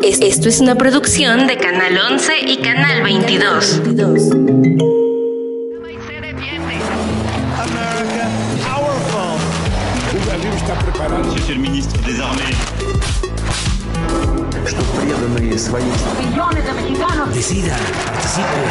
Esto es una producción de Canal 11 y Canal 22. Monsieur le ministre des Armées. Что преданные своей стране. Decida, participe.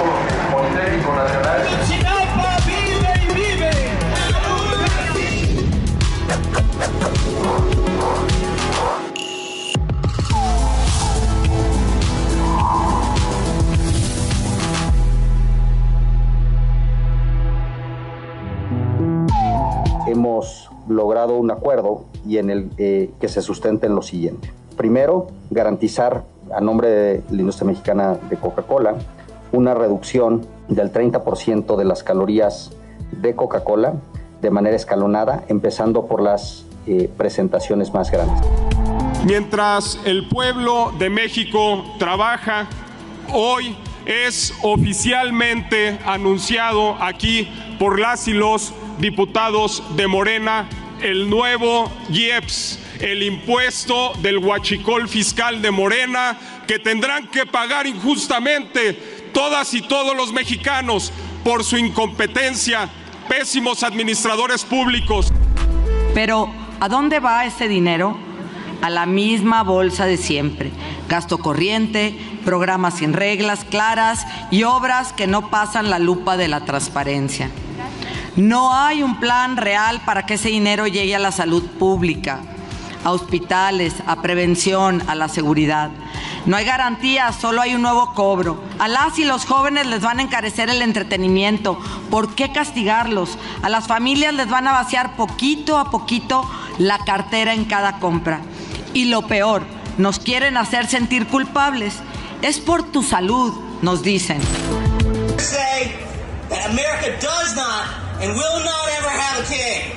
Hemos logrado un acuerdo y en el que se sustenta en lo siguiente. Primero, garantizar a nombre de la industria mexicana de Coca-Cola una reducción del 30% de las calorías de Coca-Cola de manera escalonada, empezando por las presentaciones más grandes. Mientras el pueblo de México trabaja, hoy es oficialmente anunciado aquí por las y los diputados de Morena el nuevo IEPS, el impuesto del huachicol fiscal de Morena, que tendrán que pagar injustamente todas y todos los mexicanos por su incompetencia, pésimos administradores públicos. Pero, ¿a dónde va ese dinero? A la misma bolsa de siempre. Gasto corriente, programas sin reglas claras y obras que no pasan la lupa de la transparencia. No hay un plan real para que ese dinero llegue a la salud pública, a hospitales, a prevención, a la seguridad. No hay garantías, solo hay un nuevo cobro. A las y los jóvenes les van a encarecer el entretenimiento. ¿Por qué castigarlos? A las familias les van a vaciar poquito a poquito la cartera en cada compra. Y lo peor, nos quieren hacer sentir culpables. Es por tu salud, nos dicen. Say that America does not and will not ever have a king.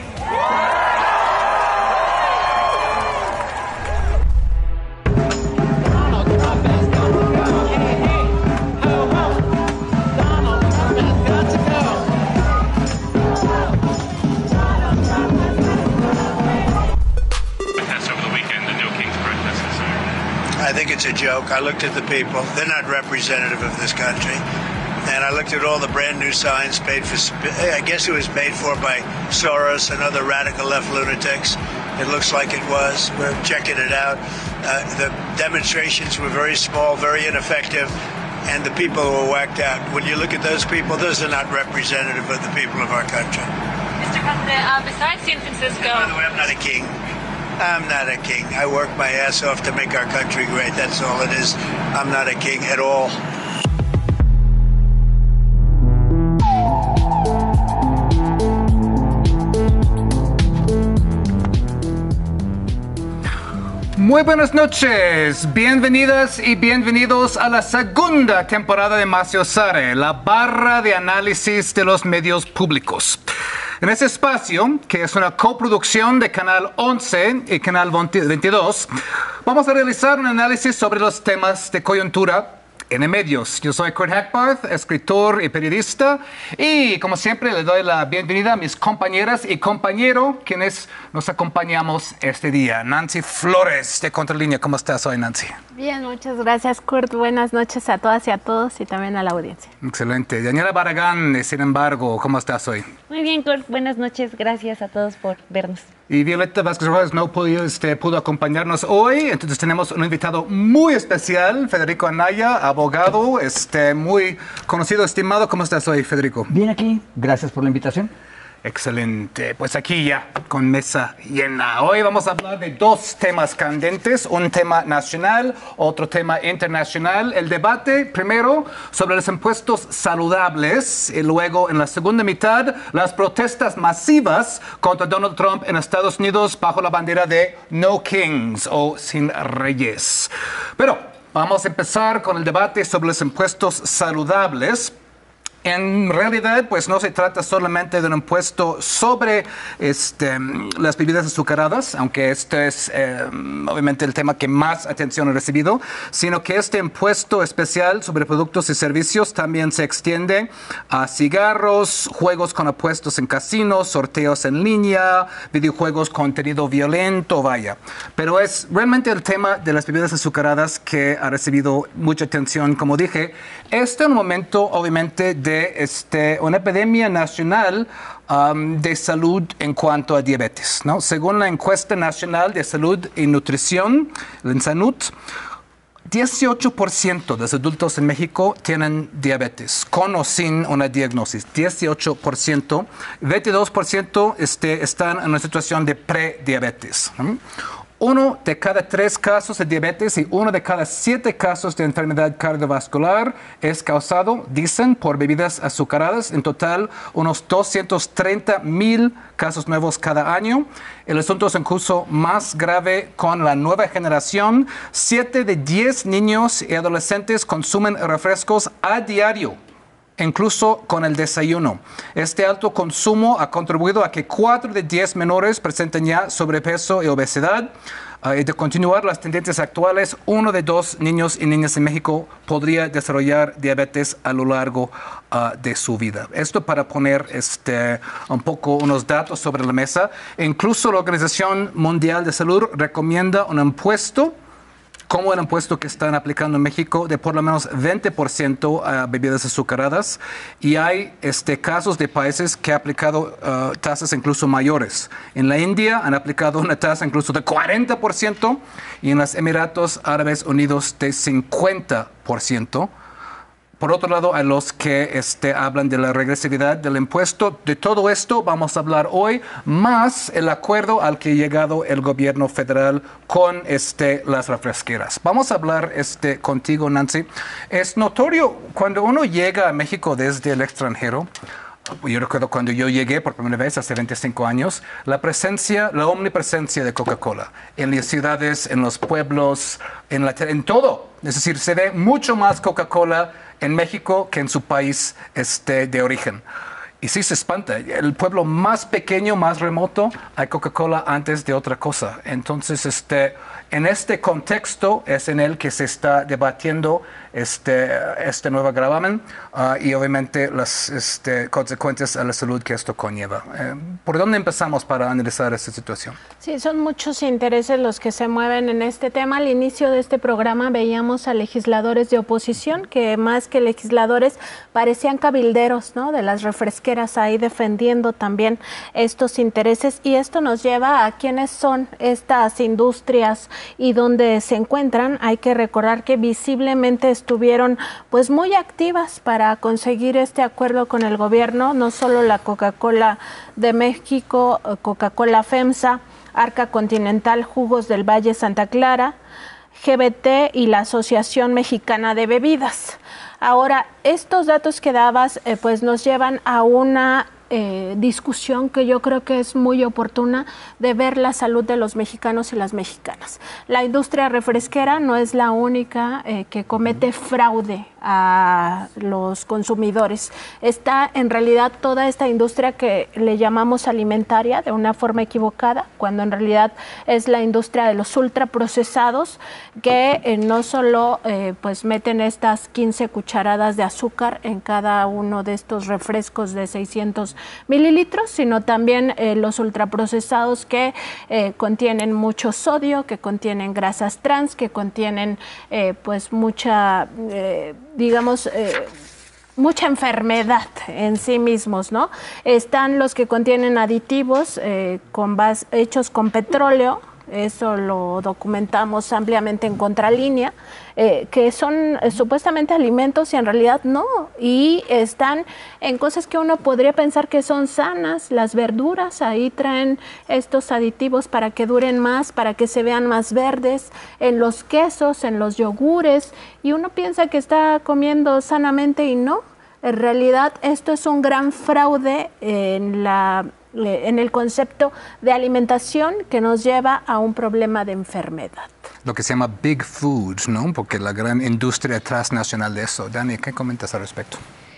I think it's a joke. I looked at the people. They're not representative of this country. And I looked at all the brand new signs paid for, I guess it was paid for by Soros and other radical left lunatics. It looks like it was. We're checking it out. The demonstrations were very small, very ineffective, and the people were whacked out. When you look at those people, those are not representative of the people of our country. Mr. President, besides San Francisco... By the way, I'm not a king. I'm not a king. I work my ass off to make our country great. That's all it is. I'm not a king at all. Muy buenas noches, bienvenidas y bienvenidos a la segunda temporada de Maciosare, la barra de análisis de los medios públicos. En este espacio, que es una coproducción de Canal 11 y Canal 22, vamos a realizar un análisis sobre los temas de coyuntura en medios. Yo soy Kurt Hackbarth, escritor y periodista, y como siempre le doy la bienvenida a mis compañeras y compañero quienes nos acompañamos este día. Nancy Flores de Contralínea, ¿cómo estás hoy, Nancy? Bien, muchas gracias, Kurt. Buenas noches a todas y a todos y también a la audiencia. Excelente. Daniela Barragán, sin embargo, ¿cómo estás hoy? Muy bien, Kurt. Buenas noches. Gracias a todos por vernos. Y Violeta Vázquez Rojas no pudo acompañarnos hoy, entonces tenemos un invitado muy especial, Federico Anaya, abogado, muy conocido, estimado. ¿Cómo estás hoy, Federico? Bien aquí, gracias por la invitación. Excelente, pues aquí ya con mesa llena. Hoy vamos a hablar de dos temas candentes, un tema nacional, otro tema internacional. El debate primero sobre los impuestos saludables y luego en la segunda mitad las protestas masivas contra Donald Trump en Estados Unidos bajo la bandera de No Kings o Sin Reyes. Pero vamos a empezar con el debate sobre los impuestos saludables. En realidad, pues no se trata solamente de un impuesto sobre las bebidas azucaradas, aunque este es obviamente el tema que más atención ha recibido, sino que este impuesto especial sobre productos y servicios también se extiende a cigarros, juegos con apuestos en casinos, sorteos en línea, videojuegos, contenido violento, vaya. Pero es realmente el tema de las bebidas azucaradas que ha recibido mucha atención, como dije. Este es un momento, obviamente, de una epidemia nacional de salud en cuanto a diabetes, ¿no? Según la encuesta nacional de salud y nutrición, el INSANUT, 18% de los adultos en México tienen diabetes, con o sin una diagnosis. 18%, 22% están en una situación de prediabetes. 1 de cada 3 casos de diabetes y 1 de cada 7 casos de enfermedad cardiovascular es causado, dicen, por bebidas azucaradas. En total, unos 230,000 casos nuevos cada año. El asunto es incluso más grave con la nueva generación. 7 de 10 niños y adolescentes consumen refrescos a diario, incluso con el desayuno. Este alto consumo ha contribuido a que 4 de 10 menores presenten ya sobrepeso y obesidad. Y de continuar las tendencias actuales, 1 de 2 niños y niñas en México podría desarrollar diabetes a lo largo de su vida. Esto para poner un poco unos datos sobre la mesa. Incluso la Organización Mundial de Salud recomienda un impuesto, como el impuesto que están aplicando en México, de por lo menos 20% a bebidas azucaradas. Y hay casos de países que han aplicado tasas incluso mayores. En la India han aplicado una tasa incluso de 40% y en los Emiratos Árabes Unidos de 50%. Por otro lado, a los que hablan de la regresividad del impuesto, de todo esto vamos a hablar hoy, más el acuerdo al que ha llegado el gobierno federal con las refresqueras. Vamos a hablar contigo, Nancy. Es notorio cuando uno llega a México desde el extranjero. Yo recuerdo cuando yo llegué por primera vez hace 25 años, la omnipresencia de Coca-Cola en las ciudades, en los pueblos, en todo. Es decir, se ve mucho más Coca-Cola en México que en su país de origen. Y sí se espanta. El pueblo más pequeño, más remoto, hay Coca-Cola antes de otra cosa. Entonces, en este contexto es en el que se está debatiendo este nuevo gravamen y obviamente las consecuencias a la salud que esto conlleva. ¿Por dónde empezamos para analizar esta situación? Sí, son muchos intereses los que se mueven en este tema. Al inicio de este programa veíamos a legisladores de oposición que más que legisladores parecían cabilderos, ¿no?, de las refresqueras, ahí defendiendo también estos intereses, y esto nos lleva a quiénes son estas industrias y dónde se encuentran. Hay que recordar que visiblemente estuvieron pues muy activas para conseguir este acuerdo con el gobierno, no solo la Coca-Cola de México, Coca-Cola FEMSA, Arca Continental, Jugos del Valle Santa Clara, GBT y la Asociación Mexicana de Bebidas. Ahora, estos datos que dabas pues nos llevan a una discusión que yo creo que es muy oportuna, de ver la salud de los mexicanos y las mexicanas. La industria refresquera no es la única que comete fraude a los consumidores. Está en realidad toda esta industria que le llamamos alimentaria de una forma equivocada, cuando en realidad es la industria de los ultraprocesados que no solo pues meten estas 15 cucharadas de azúcar en cada uno de estos refrescos de 600 mililitros, sino también los ultraprocesados que contienen mucho sodio, que contienen grasas trans, que contienen pues mucha mucha enfermedad en sí mismos, ¿no? Están los que contienen aditivos hechos con petróleo. Eso lo documentamos ampliamente en Contralínea, que son supuestamente alimentos y en realidad no, y están en cosas que uno podría pensar que son sanas. Las verduras ahí traen estos aditivos para que duren más, para que se vean más verdes, en los quesos, en los yogures, y uno piensa que está comiendo sanamente y no. En realidad esto es un gran fraude en el concepto de alimentación que nos lleva a un problema de enfermedad. Lo que se llama Big Food, ¿no? Porque la gran industria transnacional de eso. Dani, ¿qué comentas al respecto?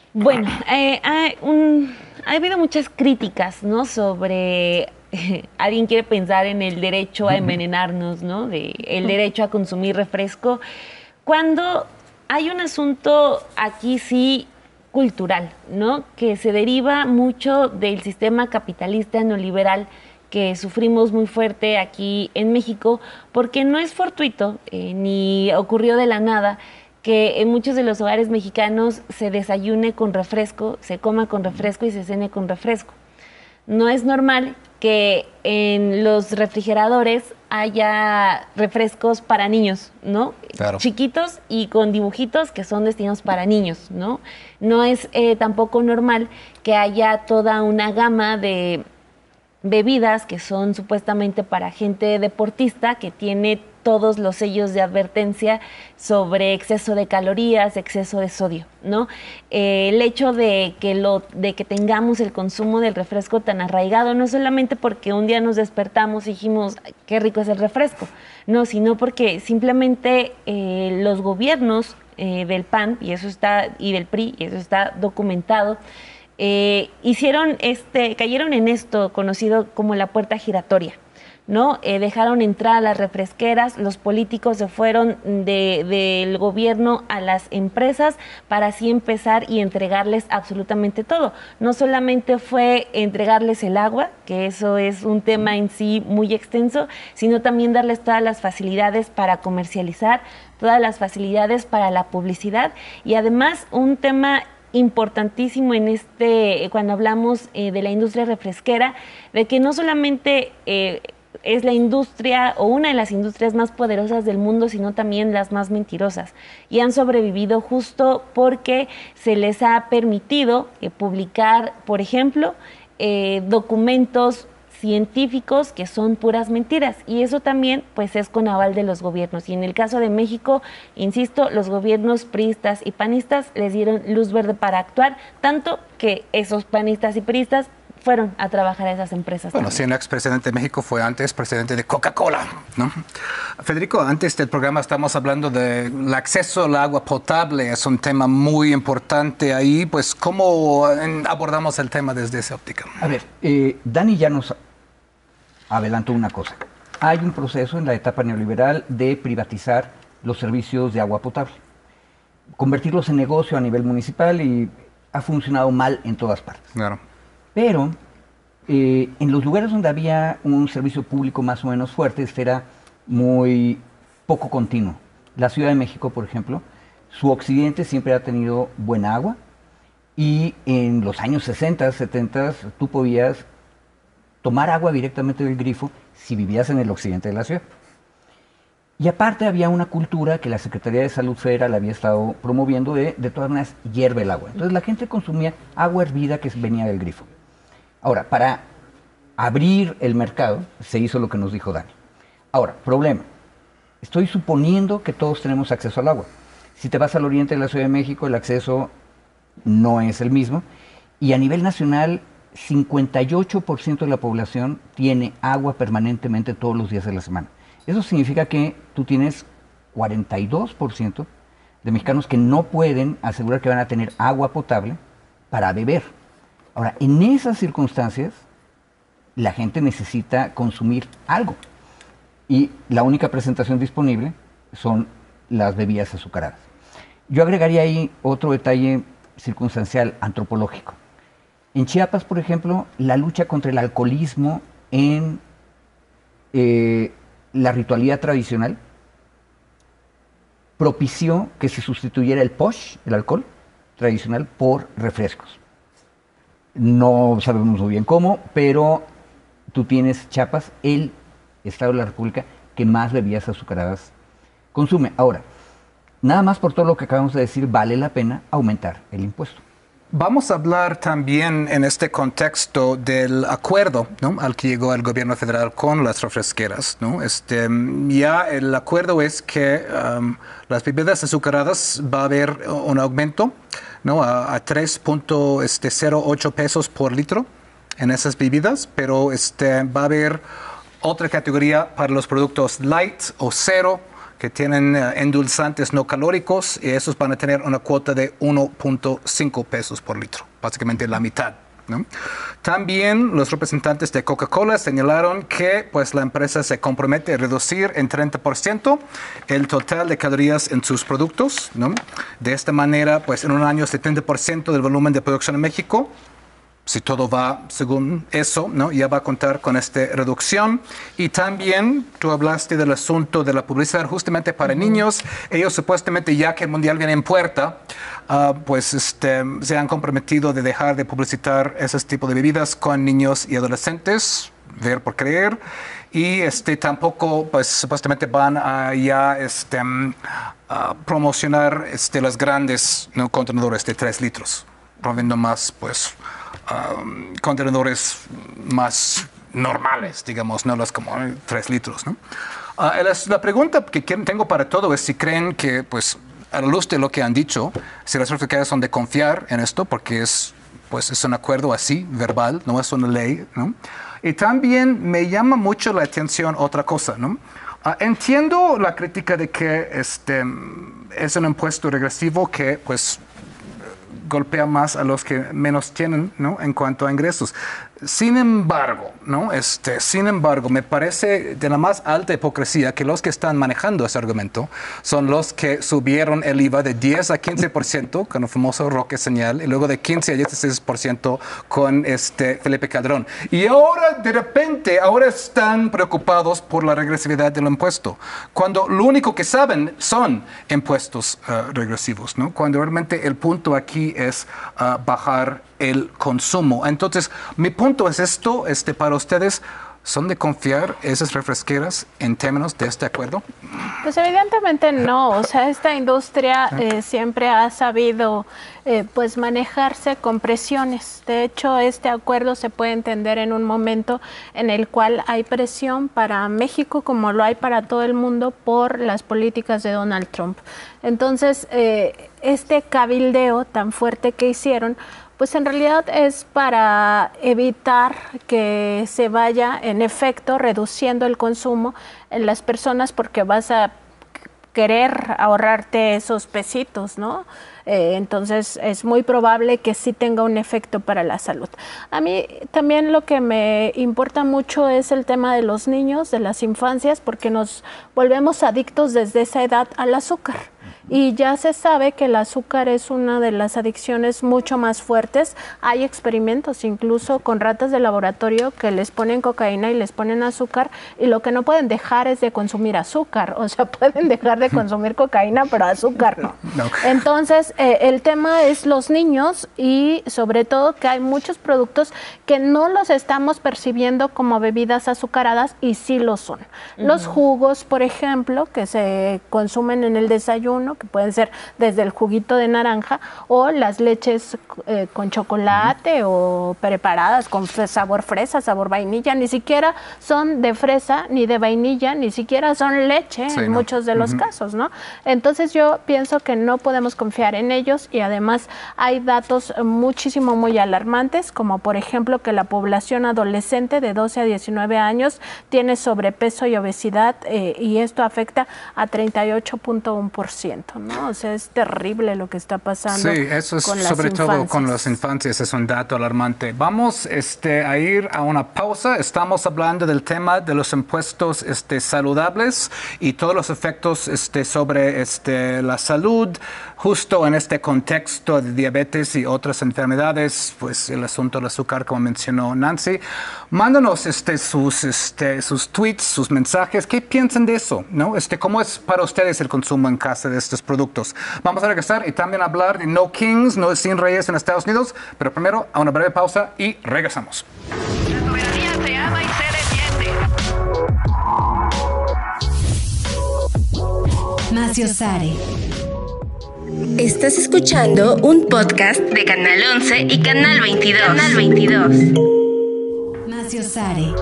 Bueno, ha habido muchas críticas, ¿no? Sobre alguien quiere pensar en el derecho a envenenarnos, ¿no? El derecho a consumir refresco, cuando hay un asunto aquí sí cultural, ¿no? Que se deriva mucho del sistema capitalista neoliberal que sufrimos muy fuerte aquí en México, porque no es fortuito ni ocurrió de la nada que en muchos de los hogares mexicanos se desayune con refresco, se coma con refresco y se cene con refresco. No es normal que en los refrigeradores haya refrescos para niños, ¿no? Claro. Chiquitos y con dibujitos que son destinados para niños, ¿no? No es tampoco normal que haya toda una gama de bebidas que son supuestamente para gente deportista, que tiene todos los sellos de advertencia sobre exceso de calorías, exceso de sodio, ¿no? El hecho de que tengamos el consumo del refresco tan arraigado, no solamente porque un día nos despertamos y dijimos qué rico es el refresco, no, sino porque simplemente los gobiernos del PAN y del PRI, y eso está documentado, cayeron en esto conocido como la puerta giratoria, ¿no? Dejaron entrar a las refresqueras, los políticos se fueron del gobierno a las empresas para así empezar y entregarles absolutamente todo. No solamente fue entregarles el agua, que eso es un tema en sí muy extenso, sino también darles todas las facilidades para comercializar, todas las facilidades para la publicidad y además un tema importantísimo cuando hablamos de la industria refresquera, de que no solamente es la industria o una de las industrias más poderosas del mundo, sino también las más mentirosas. Y han sobrevivido justo porque se les ha permitido publicar, por ejemplo, documentos científicos que son puras mentiras, y eso también pues es con aval de los gobiernos. Y en el caso de México, insisto, los gobiernos priistas y panistas les dieron luz verde para actuar, tanto que esos panistas y priistas fueron a trabajar a esas empresas. Bueno, si el expresidente de México fue antes presidente de Coca-Cola, ¿no? Federico, antes del programa estamos hablando del acceso al agua potable, es un tema muy importante ahí, pues ¿cómo abordamos el tema desde esa óptica? A ver, Dani ya nos adelantó una cosa. Hay un proceso en la etapa neoliberal de privatizar los servicios de agua potable, convertirlos en negocio a nivel municipal, y ha funcionado mal en todas partes. Claro. Pero en los lugares donde había un servicio público más o menos fuerte, era muy poco continuo. La Ciudad de México, por ejemplo, su occidente siempre ha tenido buena agua, y en los años 60, 70 tú podías tomar agua directamente del grifo si vivías en el occidente de la ciudad. Y aparte había una cultura que la Secretaría de Salud Federal había estado promoviendo de todas maneras, hierve el agua. Entonces la gente consumía agua hervida que venía del grifo. Ahora, para abrir el mercado, se hizo lo que nos dijo Dani. Ahora, problema. Estoy suponiendo que todos tenemos acceso al agua. Si te vas al oriente de la Ciudad de México, el acceso no es el mismo. Y a nivel nacional, 58% de la población tiene agua permanentemente todos los días de la semana. Eso significa que tú tienes 42% de mexicanos que no pueden asegurar que van a tener agua potable para beber. Ahora, en esas circunstancias, la gente necesita consumir algo. Y la única presentación disponible son las bebidas azucaradas. Yo agregaría ahí otro detalle circunstancial, antropológico. En Chiapas, por ejemplo, la lucha contra el alcoholismo en la ritualidad tradicional propició que se sustituyera el posh, el alcohol tradicional, por refrescos. No sabemos muy bien cómo, pero tú tienes Chiapas, el estado de la República que más bebidas azucaradas consume. Ahora, nada más por todo lo que acabamos de decir, vale la pena aumentar el impuesto. Vamos a hablar también en este contexto del acuerdo, ¿no?, al que llegó el gobierno federal con las refresqueras, ¿no? Ya el acuerdo es que las bebidas azucaradas va a haber un aumento, ¿no?, a 3.08 pesos por litro en esas bebidas, pero va a haber otra categoría para los productos light o cero, que tienen endulzantes no calóricos, y esos van a tener una cuota de 1.5 pesos por litro, básicamente la mitad, ¿no? También los representantes de Coca-Cola señalaron que pues, la empresa se compromete a reducir en 30% el total de calorías en sus productos, ¿no? De esta manera, pues en un año 70% del volumen de producción en México, si todo va según eso, ¿no? Ya va a contar con esta reducción. Y también tú hablaste del asunto de la publicidad justamente para niños. Ellos supuestamente, ya que el Mundial viene en puerta, pues se han comprometido de dejar de publicitar ese tipo de bebidas con niños y adolescentes, ver por creer. Y tampoco, pues supuestamente van a ya a promocionar los grandes, ¿no? contenedores de 3 litros, promoviendo más, pues, contenedores más normales, digamos, no los como 3 litros, ¿no? La pregunta que tengo para todo es si creen que, pues, a la luz de lo que han dicho, si las refresqueras son de confiar en esto, porque es un acuerdo así, verbal, no es una ley, ¿no? Y también me llama mucho la atención otra cosa, ¿no? Entiendo la crítica de que es un impuesto regresivo que, pues, golpea más a los que menos tienen, ¿no? En cuanto a ingresos. Sin embargo, ¿no? Sin embargo, me parece de la más alta hipocresía que los que están manejando ese argumento son los que subieron el IVA de 10 a 15% con el famoso Roque Señal y luego de 15 a 16% con Felipe Calderón. Y ahora, de repente, ahora están preocupados por la regresividad del impuesto, cuando lo único que saben son impuestos regresivos, ¿no? Cuando realmente el punto aquí es bajar el consumo. Entonces, mi punto es esto, para ustedes, ¿son de confiar esas refresqueras en términos de este acuerdo? Pues evidentemente no, o sea, esta industria siempre ha sabido pues manejarse con presiones. De hecho, este acuerdo se puede entender en un momento en el cual hay presión para México como lo hay para todo el mundo por las políticas de Donald Trump. Entonces, este cabildeo tan fuerte que hicieron, pues en realidad es para evitar que se vaya, en efecto, reduciendo el consumo en las personas porque vas a querer ahorrarte esos pesitos, ¿no? Entonces es muy probable que sí tenga un efecto para la salud. A mí también lo que me importa mucho es el tema de los niños, de las infancias, porque nos volvemos adictos desde esa edad al azúcar. Y ya se sabe que el azúcar es una de las adicciones mucho más fuertes. Hay experimentos incluso con ratas de laboratorio que les ponen cocaína y les ponen azúcar y lo que no pueden dejar es de consumir azúcar. O sea, pueden dejar de consumir cocaína, pero azúcar no. Entonces, el tema es los niños y sobre todo que hay muchos productos que no los estamos percibiendo como bebidas azucaradas y sí lo son. Los jugos, por ejemplo, que se consumen en el desayuno, que pueden ser desde el juguito de naranja o las leches con chocolate o preparadas con sabor fresa, sabor vainilla, ni siquiera son de fresa ni de vainilla, ni siquiera son leche en muchos de los casos, ¿no? Entonces yo pienso que no podemos confiar en ellos y además hay datos muchísimo muy alarmantes, como por ejemplo que la población adolescente de 12 a 19 años tiene sobrepeso y obesidad y esto afecta a 38.1%. ¿no? O sea, es terrible lo que está pasando. Sí, eso es con sobre las todo con las infancias, es un dato alarmante. Vamos a ir a una pausa. Estamos hablando del tema de los impuestos saludables y todos los efectos sobre la salud, justo en este contexto de diabetes y otras enfermedades, pues el asunto del azúcar, como mencionó Nancy. Mándanos sus tweets, sus mensajes. ¿Qué piensan de eso? ¿No? ¿Cómo es para ustedes el consumo en casa de estos productos? Vamos a regresar y también hablar de No Kings, no sin reyes en Estados Unidos, pero primero a una breve pausa y regresamos. La soberanía se ama y se defiende. Macio Sare. Estás escuchando un podcast de Canal 11 y Canal 22. Canal 22. Macio Sare.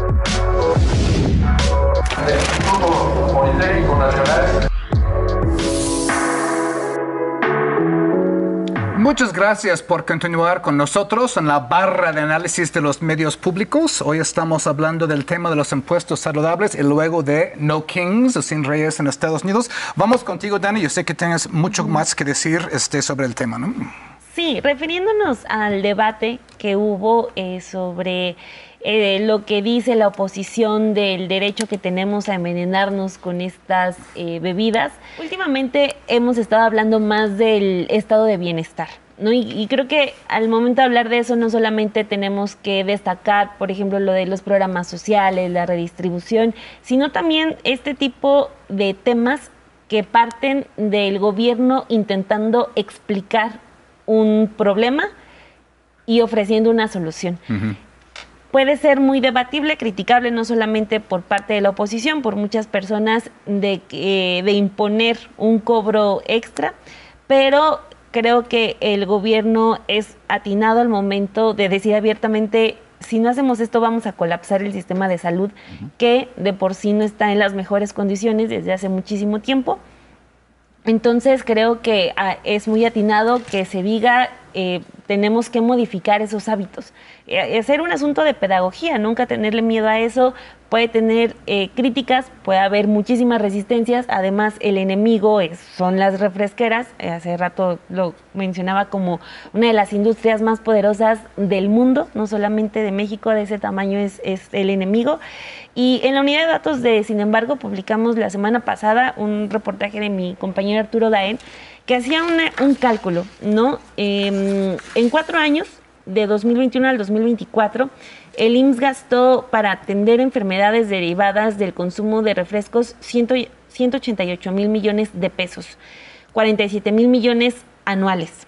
Muchas gracias por continuar con nosotros en la barra de análisis de los medios públicos. Hoy estamos hablando del tema de los impuestos saludables y luego de No Kings o Sin Reyes en Estados Unidos. Vamos contigo, Dani. Yo sé que tienes mucho más que decir sobre el tema, ¿no? Sí, refiriéndonos al debate que hubo sobre lo que dice la oposición del derecho que tenemos a envenenarnos con estas bebidas. Últimamente hemos estado hablando más del estado de bienestar, ¿no? Y creo que al momento de hablar de eso no solamente tenemos que destacar, por ejemplo, lo de los programas sociales, la redistribución, sino también este tipo de temas que parten del gobierno intentando explicar un problema y ofreciendo una solución. Puede ser muy debatible, criticable, no solamente por parte de la oposición, por muchas personas de imponer un cobro extra, pero creo que el gobierno es atinado al momento de decir abiertamente, si no hacemos esto vamos a colapsar el sistema de salud, que de por sí no está en las mejores condiciones desde hace muchísimo tiempo. Entonces creo que es muy atinado que se diga tenemos que modificar esos hábitos. Hacer un asunto de pedagogía, nunca tenerle miedo a eso. Puede tener críticas, puede haber muchísimas resistencias. Además, el enemigo son las refresqueras. Hace rato lo mencionaba como una de las industrias más poderosas del mundo, no solamente de México, de ese tamaño es el enemigo. Y en la unidad de datos de Sin embargo, publicamos la semana pasada un reportaje de mi compañero Arturo Daen, que hacía un cálculo, ¿no? En 4 años, de 2021 al 2024, el IMSS gastó para atender enfermedades derivadas del consumo de refrescos 188 mil millones de pesos, 47 mil millones anuales.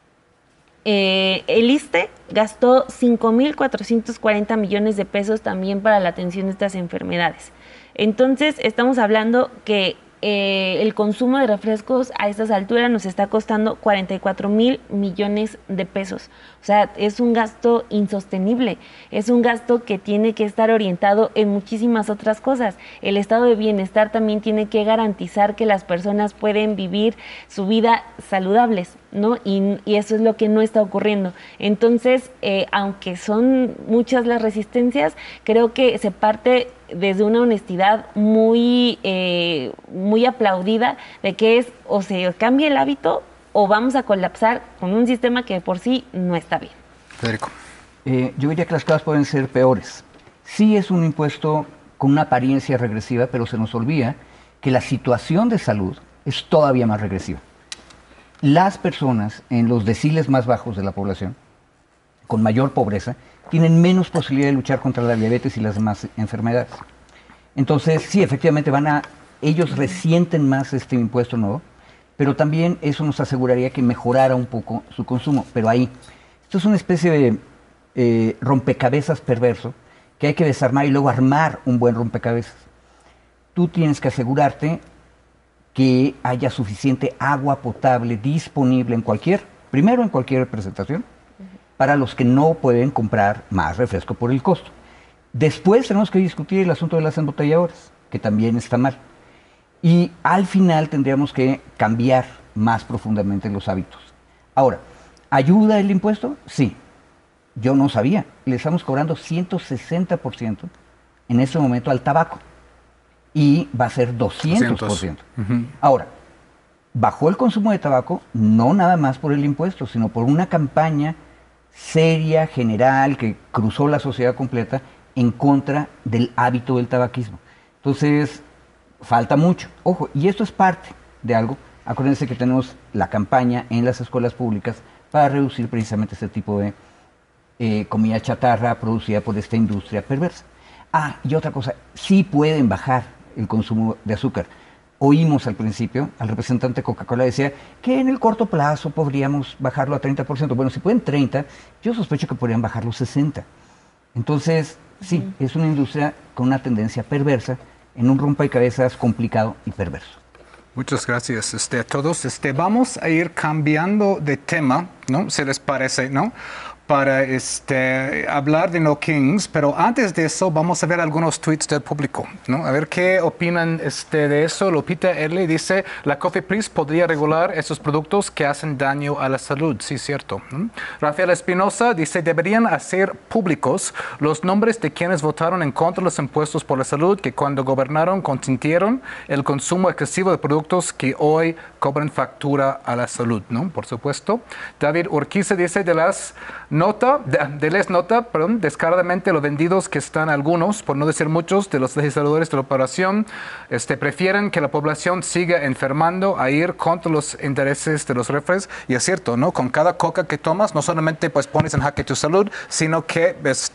El ISSSTE gastó 5.440 millones de pesos también para la atención de estas enfermedades. Entonces, estamos hablando que el consumo de refrescos a estas alturas nos está costando 44 mil millones de pesos. O sea, es un gasto insostenible, es un gasto que tiene que estar orientado en muchísimas otras cosas. El estado de bienestar también tiene que garantizar que las personas pueden vivir su vida saludables, ¿no? Y eso es lo que no está ocurriendo. Entonces, aunque son muchas las resistencias, creo que se parte desde una honestidad muy aplaudida de que es o se cambia el hábito o vamos a colapsar con un sistema que por sí no está bien. Federico. Yo diría que las cosas pueden ser peores. Sí es un impuesto con una apariencia regresiva, pero se nos olvida que la situación de salud es todavía más regresiva. Las personas en los deciles más bajos de la población, con mayor pobreza, tienen menos posibilidad de luchar contra la diabetes y las demás enfermedades. Entonces, sí, efectivamente ellos resienten más este impuesto nuevo, pero también eso nos aseguraría que mejorara un poco su consumo. Pero esto es una especie de rompecabezas perverso que hay que desarmar y luego armar un buen rompecabezas. Tú tienes que asegurarte que haya suficiente agua potable disponible primero en cualquier presentación, para los que no pueden comprar más refresco por el costo. Después tenemos que discutir el asunto de las embotelladoras, que también está mal. Y al final tendríamos que cambiar más profundamente los hábitos. Ahora, ¿ayuda el impuesto? Sí. Yo no sabía. Le estamos cobrando 160% en este momento al tabaco. Y va a ser 200%. Ahora, bajó el consumo de tabaco no nada más por el impuesto, sino por una campaña seria, general, que cruzó la sociedad completa en contra del hábito del tabaquismo. Entonces, falta mucho. Ojo, y esto es parte de algo. Acuérdense que tenemos la campaña en las escuelas públicas para reducir precisamente este tipo de comida chatarra producida por esta industria perversa. Y otra cosa, sí pueden bajar el consumo de azúcar. Oímos al principio, al representante de Coca-Cola decía que en el corto plazo podríamos bajarlo a 30%. Bueno, si pueden 30%, yo sospecho que podrían bajarlo 60%. Entonces, sí, es una industria con una tendencia perversa en un rompecabezas complicado y perverso. Muchas gracias a todos. Vamos a ir cambiando de tema, ¿no? Si les parece, ¿no? para hablar de No Kings, pero antes de eso vamos a ver algunos tweets del público, ¿no? A ver qué opinan de eso. Lupita Erle dice, la COFEPRIS podría regular esos productos que hacen daño a la salud. Sí, cierto. Rafael Espinosa dice, deberían hacer públicos los nombres de quienes votaron en contra de los impuestos por la salud, que cuando gobernaron consintieron el consumo excesivo de productos que hoy cobran factura a la salud, ¿no? Por supuesto. David Urquiza dice, descaradamente lo vendidos que están algunos, por no decir muchos, de los legisladores de la operación, prefieren que la población siga enfermando a ir contra los intereses de los refres. Y es cierto, ¿no? Con cada coca que tomas, no solamente pues pones en jaque tu salud, sino que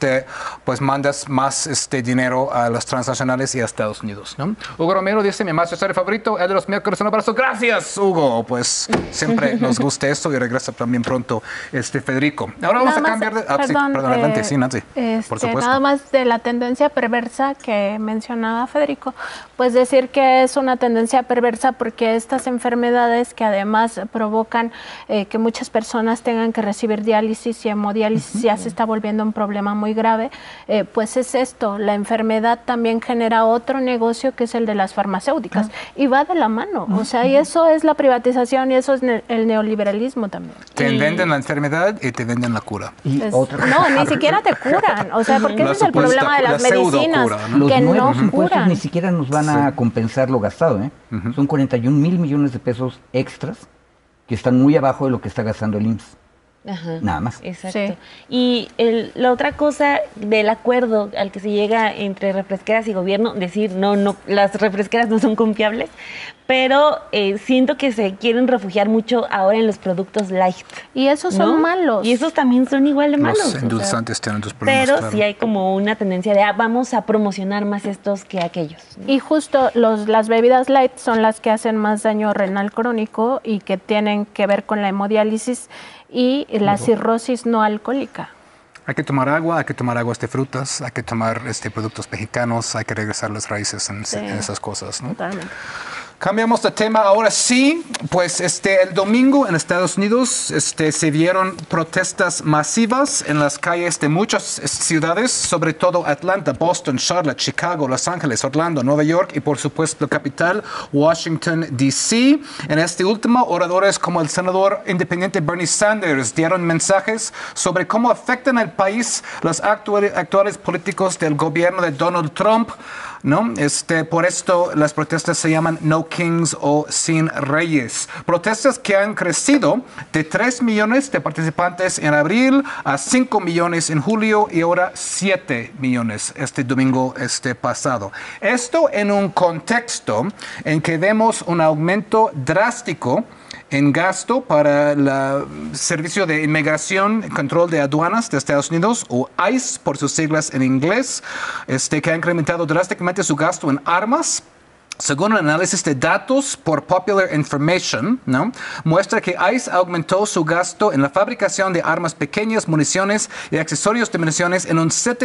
pues mandas más dinero a las transnacionales y a Estados Unidos, ¿no? Hugo Romero dice, mi Macio Sare favorito, el de los miércoles. Un abrazo. Gracias, Hugo. Pues siempre nos gusta esto y regresa también pronto Federico. Ahora vamos a cambiar de... perdón, adelante, sí, Nancy. Por supuesto. Nada más de la tendencia perversa que mencionaba Federico, pues decir que es una tendencia perversa porque estas enfermedades que además provocan que muchas personas tengan que recibir diálisis y hemodiálisis ya se está volviendo un problema muy grave, pues es esto, la enfermedad también genera otro negocio que es el de las farmacéuticas y va de la mano, o sea, y eso es la privatización y eso es el neoliberalismo también. Te venden la enfermedad y te venden la cura. No, ni siquiera te curan, o sea, porque ese es el problema de las medicinas, ¿no? que Los nuevos no impuestos curan. ni siquiera nos van a compensar lo gastado, ¿eh? Son 41 mil millones de pesos extras que están muy abajo de lo que está gastando el IMSS. Ajá, nada más. Exacto. Sí. Y la otra cosa del acuerdo al que se llega entre refresqueras y gobierno, decir, no, las refresqueras no son confiables, pero siento que se quieren refugiar mucho ahora en los productos light. Y esos son malos. Y esos también son igual de malos. Los endulzantes tienen tus problemas. Pero claro. sí hay como una tendencia de vamos a promocionar más estos que aquellos, ¿no? Y justo las bebidas light son las que hacen más daño renal crónico y que tienen que ver con la hemodiálisis y la cirrosis no alcohólica. Hay que tomar agua de frutas, hay que tomar productos mexicanos, hay que regresar las raíces en esas cosas, ¿no? Totalmente. Cambiamos de tema ahora sí, pues el domingo en Estados Unidos se vieron protestas masivas en las calles de muchas ciudades, sobre todo Atlanta, Boston, Charlotte, Chicago, Los Ángeles, Orlando, Nueva York y por supuesto la capital, Washington, D.C. En este último, oradores como el senador independiente Bernie Sanders dieron mensajes sobre cómo afectan al país los actuales políticos del gobierno de Donald Trump, ¿no? Por esto las protestas se llaman No Kings o Sin Reyes. Protestas que han crecido de 3 millones de participantes en abril a 5 millones en julio y ahora 7 millones este domingo pasado. Esto en un contexto en que vemos un aumento drástico en gasto para el Servicio de Inmigración y Control de Aduanas de Estados Unidos, o ICE por sus siglas en inglés, que ha incrementado drásticamente su gasto en armas. Según un análisis de datos por Popular Information, ¿no?, muestra que ICE aumentó su gasto en la fabricación de armas pequeñas, municiones y accesorios de municiones en un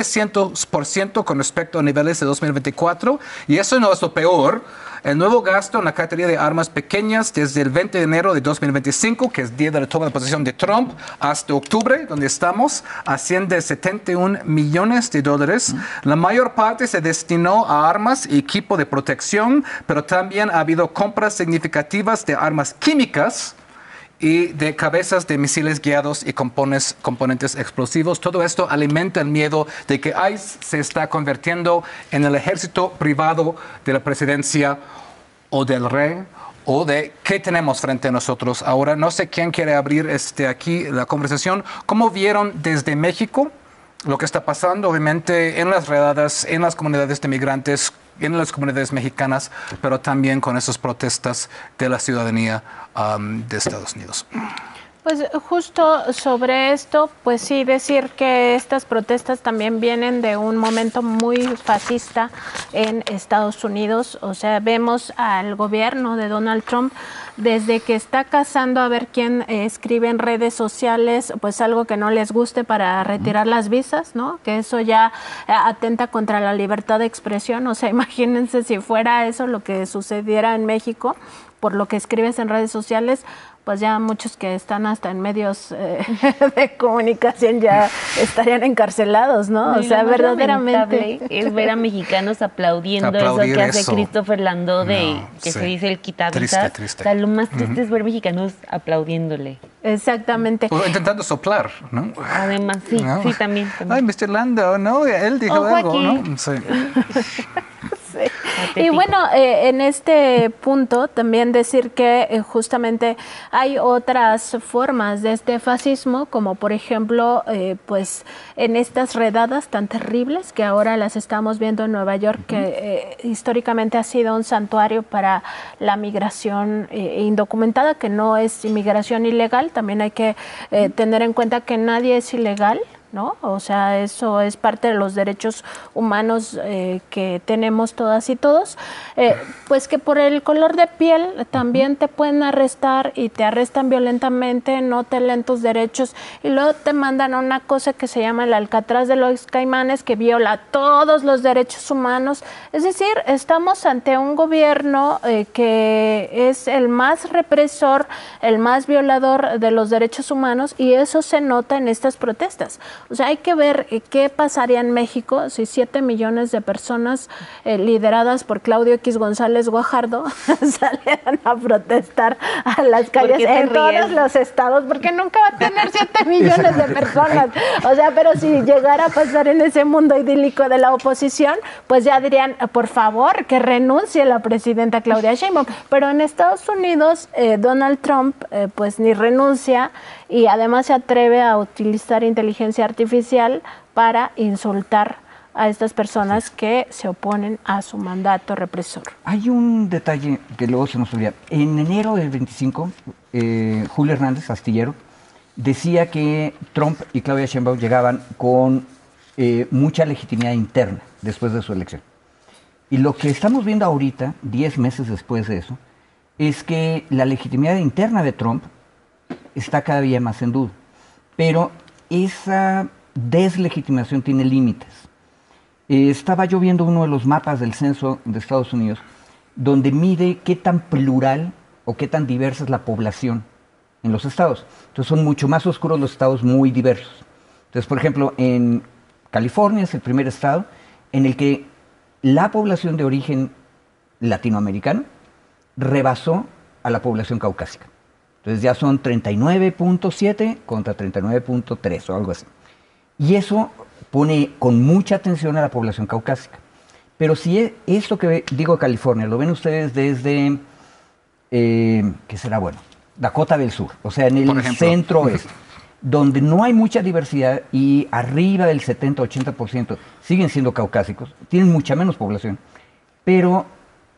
700% con respecto a niveles de 2024. Y eso no es lo peor. El nuevo gasto en la categoría de armas pequeñas desde el 20 de enero de 2025, que es día de la toma de posesión de Trump, hasta octubre, donde estamos, asciende a $71 millones. La mayor parte se destinó a armas y equipo de protección, pero también ha habido compras significativas de armas químicas y de cabezas de misiles guiados y componentes explosivos. Todo esto alimenta el miedo de que ICE se está convirtiendo en el ejército privado de la presidencia o del rey, o de qué tenemos frente a nosotros ahora. No sé quién quiere abrir aquí la conversación. ¿Cómo vieron desde México lo que está pasando, obviamente, en las redadas, en las comunidades de migrantes, en las comunidades mexicanas, pero también con esas protestas de la ciudadanía de Estados Unidos? Pues justo sobre esto, pues sí, decir que estas protestas también vienen de un momento muy fascista en Estados Unidos. O sea, vemos al gobierno de Donald Trump desde que está cazando a ver quién escribe en redes sociales, pues algo que no les guste para retirar las visas, ¿no? Que eso ya atenta contra la libertad de expresión. O sea, imagínense si fuera eso lo que sucediera en México. por lo que escribes en redes sociales, pues ya muchos que están hasta en medios de comunicación ya estarían encarcelados, ¿no? O sea, verdaderamente es ver a mexicanos aplaudiendo eso que hace Christopher Landó, que se dice el quitavitas. Triste. O sea, lo más triste es ver mexicanos aplaudiéndole. Exactamente. O intentando soplar, ¿no? Además, sí, ¿no? sí, también. Ay, Mr. Landau, ¿no? Él dijo algo, aquí. ¿no? Sí. Sí. Y bueno, en este punto también decir que justamente hay otras formas de este fascismo, como por ejemplo, pues en estas redadas tan terribles que ahora las estamos viendo en Nueva York, que históricamente ha sido un santuario para la migración indocumentada, que no es inmigración ilegal. También hay que tener en cuenta que nadie es ilegal, ¿no? O sea, eso es parte de los derechos humanos que tenemos todas y todos, pues que por el color de piel también te pueden arrestar y te arrestan violentamente, no te leen tus derechos y luego te mandan a una cosa que se llama el Alcatraz de los Caimanes, que viola todos los derechos humanos. Es decir, estamos ante un gobierno que es el más represor, el más violador de los derechos humanos, y eso se nota en estas protestas. O sea, hay que ver qué pasaría en México si 7 millones de personas lideradas por Claudio X González Guajardo salieran a protestar a las calles en todos los estados, porque nunca va a tener 7 millones de personas. O sea, pero si llegara a pasar en ese mundo idílico de la oposición, pues ya dirían, por favor, que renuncie la presidenta Claudia Sheinbaum. Pero en Estados Unidos, Donald Trump, pues ni renuncia y además se atreve a utilizar inteligencia artificial para insultar a estas personas que se oponen a su mandato represor. Hay un detalle que luego se nos olvida. En enero del 25, Julio Hernández, astillero, decía que Trump y Claudia Sheinbaum llegaban con mucha legitimidad interna después de su elección. Y lo que estamos viendo ahorita, 10 meses después de eso, es que la legitimidad interna de Trump está cada día más en duda. Pero esa deslegitimación tiene límites. Estaba yo viendo uno de los mapas del censo de Estados Unidos, donde mide qué tan plural o qué tan diversa es la población en los estados. Entonces son mucho más oscuros los estados, muy diversos. Entonces, por ejemplo, en California es el primer estado en el que la población de origen latinoamericano rebasó a la población caucásica. Entonces ya son 39.7 contra 39.3 o algo así. Y eso pone con mucha atención a la población caucásica. Pero si esto que digo California, lo ven ustedes desde, ¿qué será bueno? Dakota del Sur, o sea, en el centro-oeste, donde no hay mucha diversidad y arriba del 70-80% siguen siendo caucásicos, tienen mucha menos población, pero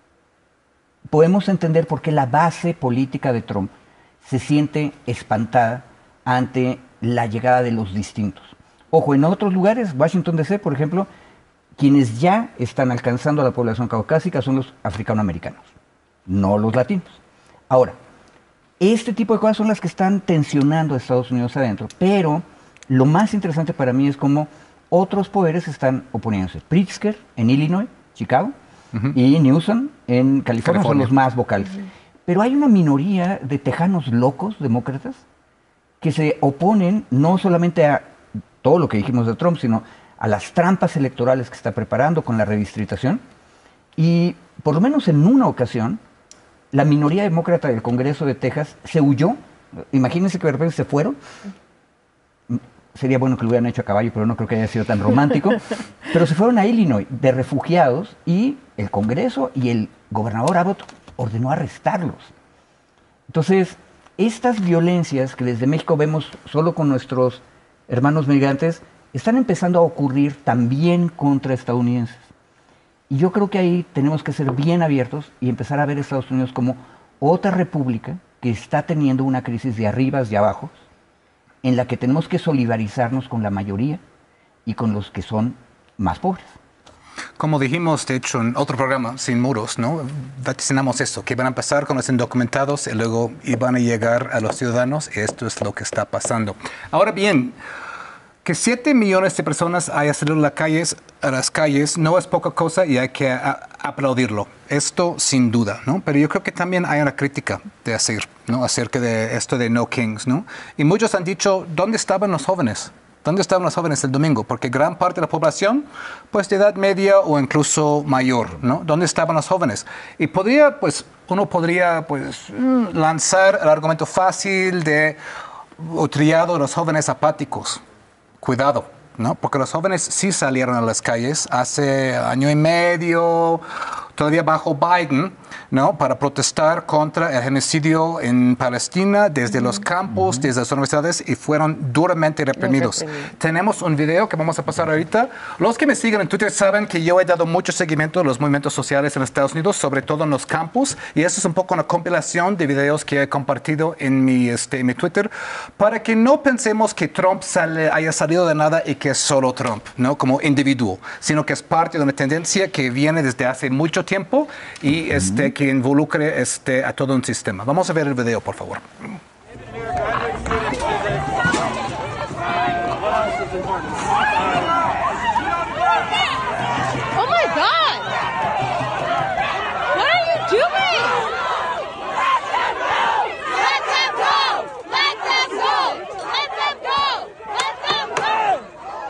podemos entender por qué la base política de Trump se siente espantada ante la llegada de los distintos. Ojo, en otros lugares, Washington D.C., por ejemplo, quienes ya están alcanzando a la población caucásica son los africanoamericanos, no los latinos. Ahora, este tipo de cosas son las que están tensionando a Estados Unidos adentro, pero lo más interesante para mí es cómo otros poderes están oponiéndose. Pritzker en Illinois, Chicago, y Newsom en California son los más vocales. Pero hay una minoría de tejanos locos, demócratas, que se oponen no solamente a todo lo que dijimos de Trump, sino a las trampas electorales que está preparando con la redistritación. Y por lo menos en una ocasión, la minoría demócrata del Congreso de Texas se huyó. Imagínense que de repente se fueron. Sería bueno que lo hubieran hecho a caballo, pero no creo que haya sido tan romántico. Pero se fueron a Illinois de refugiados y el Congreso y el gobernador Abbott ordenó arrestarlos. Entonces, estas violencias que desde México vemos solo con nuestros hermanos migrantes, están empezando a ocurrir también contra estadounidenses. Y yo creo que ahí tenemos que ser bien abiertos y empezar a ver a Estados Unidos como otra república que está teniendo una crisis de arribas y abajos, en la que tenemos que solidarizarnos con la mayoría y con los que son más pobres. Como dijimos, de hecho, en otro programa, Sin Muros, ¿no? Vaticinamos esto, que van a empezar con los indocumentados y luego van a llegar a los ciudadanos. Esto es lo que está pasando. Ahora bien, que 7 millones de personas hayan salido a las calles no es poca cosa y hay que aplaudirlo, esto sin duda, ¿no? Pero yo creo que también hay una crítica de hacer, ¿no? Acerca de esto de No Kings, ¿no? Y muchos han dicho, ¿dónde estaban los jóvenes? ¿Dónde estaban los jóvenes el domingo? Porque gran parte de la población, pues de edad media o incluso mayor, ¿no? ¿Dónde estaban los jóvenes? Y uno podría lanzar el argumento fácil o trillado de los jóvenes apáticos. Cuidado, ¿no? Porque los jóvenes sí salieron a las calles hace año y medio, todavía bajo Biden, ¿no? Para protestar contra el genocidio en Palestina desde los campus, desde las universidades, y fueron duramente reprimidos. Tenemos un video que vamos a pasar ahorita. Los que me siguen en Twitter saben que yo he dado mucho seguimiento a los movimientos sociales en Estados Unidos, sobre todo en los campus, y eso es un poco una compilación de videos que he compartido en mi Twitter, para que no pensemos que Trump haya salido de nada y que es solo Trump, ¿no? Como individuo, sino que es parte de una tendencia que viene desde hace mucho tiempo y que involucre a todo un sistema. Vamos a ver el video, por favor. Oh my God! What are you doing? Let them go! Let them go! Let them go! Let them go!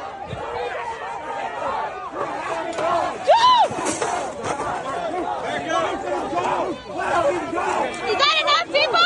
Is that enough, people?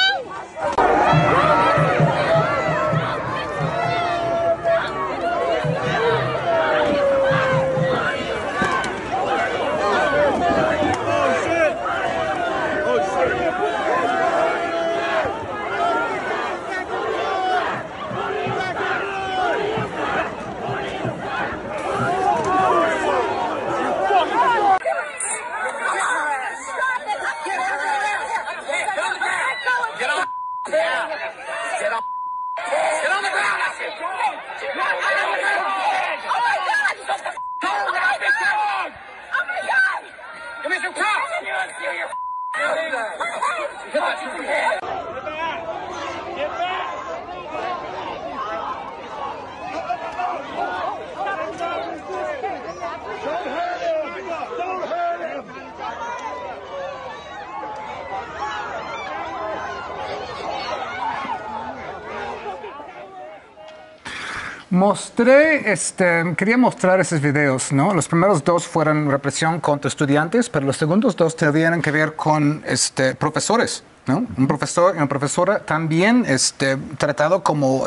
Quería mostrar esos videos, ¿no? Los primeros dos fueron represión contra estudiantes, pero los segundos dos tenían que ver con profesores, ¿no? Un profesor y una profesora también tratado como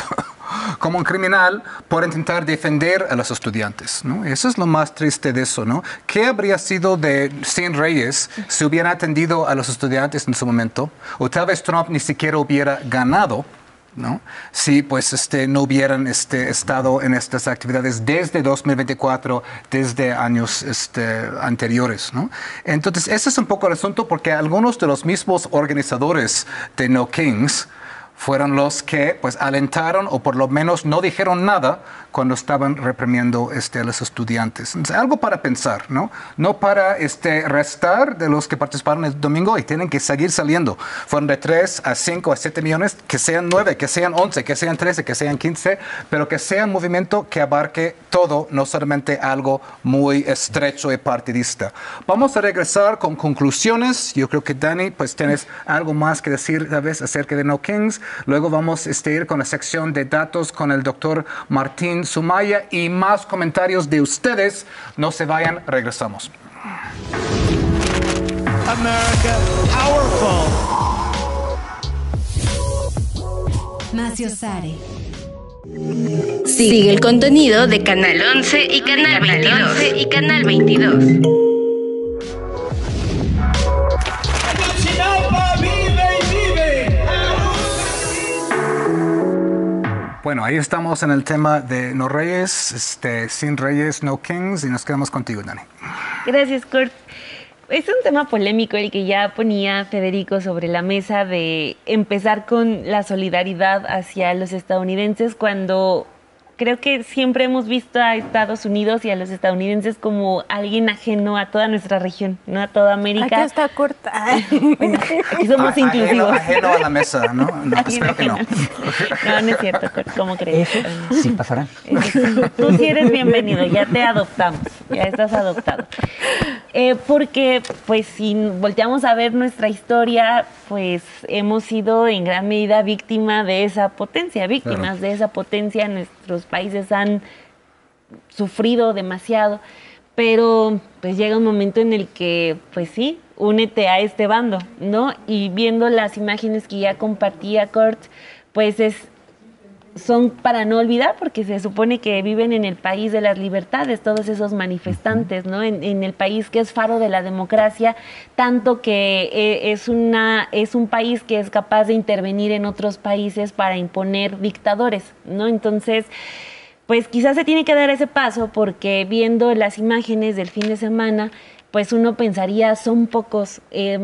como un criminal por intentar defender a los estudiantes, ¿no? Eso es lo más triste de eso, ¿no? ¿Qué habría sido de Sin Reyes si hubiera atendido a los estudiantes en su momento? O tal vez Trump ni siquiera hubiera ganado, ¿no? Si no hubieran estado en estas actividades desde 2024, desde años anteriores, ¿no? Entonces, ese es un poco el asunto, porque algunos de los mismos organizadores de No Kings fueron los que alentaron o por lo menos no dijeron nada cuando estaban reprimiendo a los estudiantes. Entonces, algo para pensar, ¿no? No para restar de los que participaron el domingo y tienen que seguir saliendo. Fueron de 3 a 5 a 7 millones, que sean 9, que sean 11, que sean 13, que sean 15, pero que sea un movimiento que abarque todo, no solamente algo muy estrecho y partidista. Vamos a regresar con conclusiones. Yo creo que Dani, tienes algo más que decir tal vez acerca de No Kings. Luego vamos a ir con la sección de datos con el doctor Martín Sumaya y más comentarios de ustedes. No se vayan, regresamos. America Powerful. Macio Sare. Sigue el contenido de Canal 11 y Canal 22. Bueno, ahí estamos en el tema de No Reyes, Sin Reyes, No Kings, y nos quedamos contigo, Dani. Gracias, Kurt. Es un tema polémico el que ya ponía Federico sobre la mesa, de empezar con la solidaridad hacia los estadounidenses cuando Creo que siempre hemos visto a Estados Unidos y a los estadounidenses como alguien ajeno a toda nuestra región, no a toda América. Aquí está Kurt. Bueno, aquí somos inclusivos. Ajeno a la mesa, ¿no? No, espero que no. No, no es cierto, Kurt, ¿cómo crees? Eso sí pasará. Tú sí eres bienvenido, ya te adoptamos, ya estás adoptado. Porque, pues, si volteamos a ver nuestra historia, pues hemos sido en gran medida víctimas de esa potencia, de esa potencia. Nuestros países han sufrido demasiado, pero pues llega un momento en el que, pues sí, únete a este bando, ¿no? Y viendo las imágenes que ya compartía Kurt, pues son para no olvidar, porque se supone que viven en el país de las libertades, todos esos manifestantes, ¿no? En el país que es faro de la democracia, tanto que es un país que es capaz de intervenir en otros países para imponer dictadores, ¿no? Entonces, pues quizás se tiene que dar ese paso, porque viendo las imágenes del fin de semana, pues uno pensaría son pocas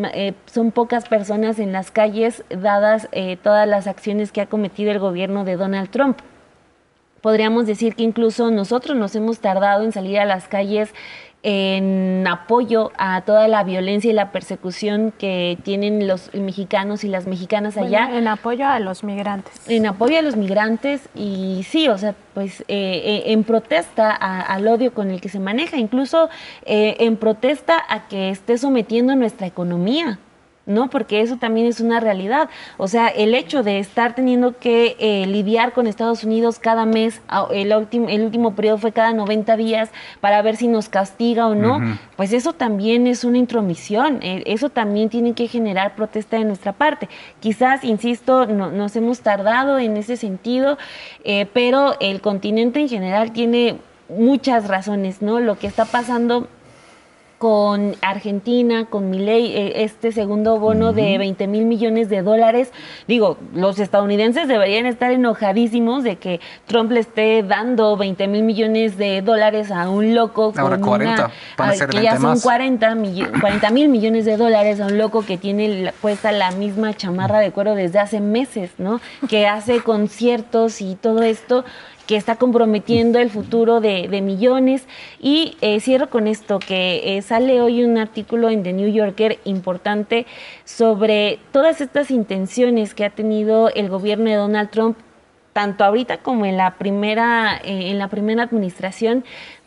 personas en las calles, dadas todas las acciones que ha cometido el gobierno de Donald Trump. Podríamos decir que incluso nosotros nos hemos tardado en salir a las calles en apoyo a toda la violencia y la persecución que tienen los mexicanos y las mexicanas allá. Bueno, en apoyo a los migrantes. En apoyo a los migrantes y sí, o sea, pues en protesta al odio con el que se maneja, incluso en protesta a que esté sometiendo nuestra economía, ¿no? Porque eso también es una realidad. O sea, el hecho de estar teniendo que lidiar con Estados Unidos cada mes, el último periodo fue cada 90 días para ver si nos castiga o no, pues eso también es una intromisión, eso también tiene que generar protesta de nuestra parte. Quizás, insisto, nos hemos tardado en ese sentido, pero el continente en general tiene muchas razones, ¿no? Lo que está pasando con Argentina, con Milei, este segundo bono de 20,000 millones de dólares. Digo, los estadounidenses deberían estar enojadísimos de que Trump le esté dando 20,000 millones de dólares a un loco. Ahora 40, van a ser que ya son más. 40,000 millones de dólares a un loco que tiene puesta la misma chamarra de cuero desde hace meses, ¿no? Que hace conciertos y todo esto, que está comprometiendo el futuro de millones. Y cierro con esto, que sale hoy un artículo en The New Yorker importante sobre todas estas intenciones que ha tenido el gobierno de Donald Trump, tanto ahorita como en la primera administración,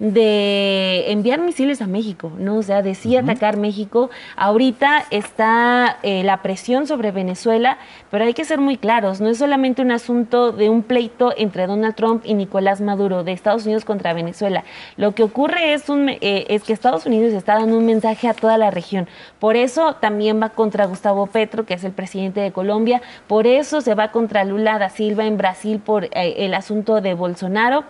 de enviar misiles a México, ¿no? O sea, de sí atacar México. Ahorita está la presión sobre Venezuela, pero hay que ser muy claros, no es solamente un asunto de un pleito entre Donald Trump y Nicolás Maduro, de Estados Unidos contra Venezuela. Lo que ocurre es que Estados Unidos está dando un mensaje a toda la región. Por eso también va contra Gustavo Petro, que es el presidente de Colombia, por eso se va contra Lula da Silva en Brasil por el asunto de Bolsonaro.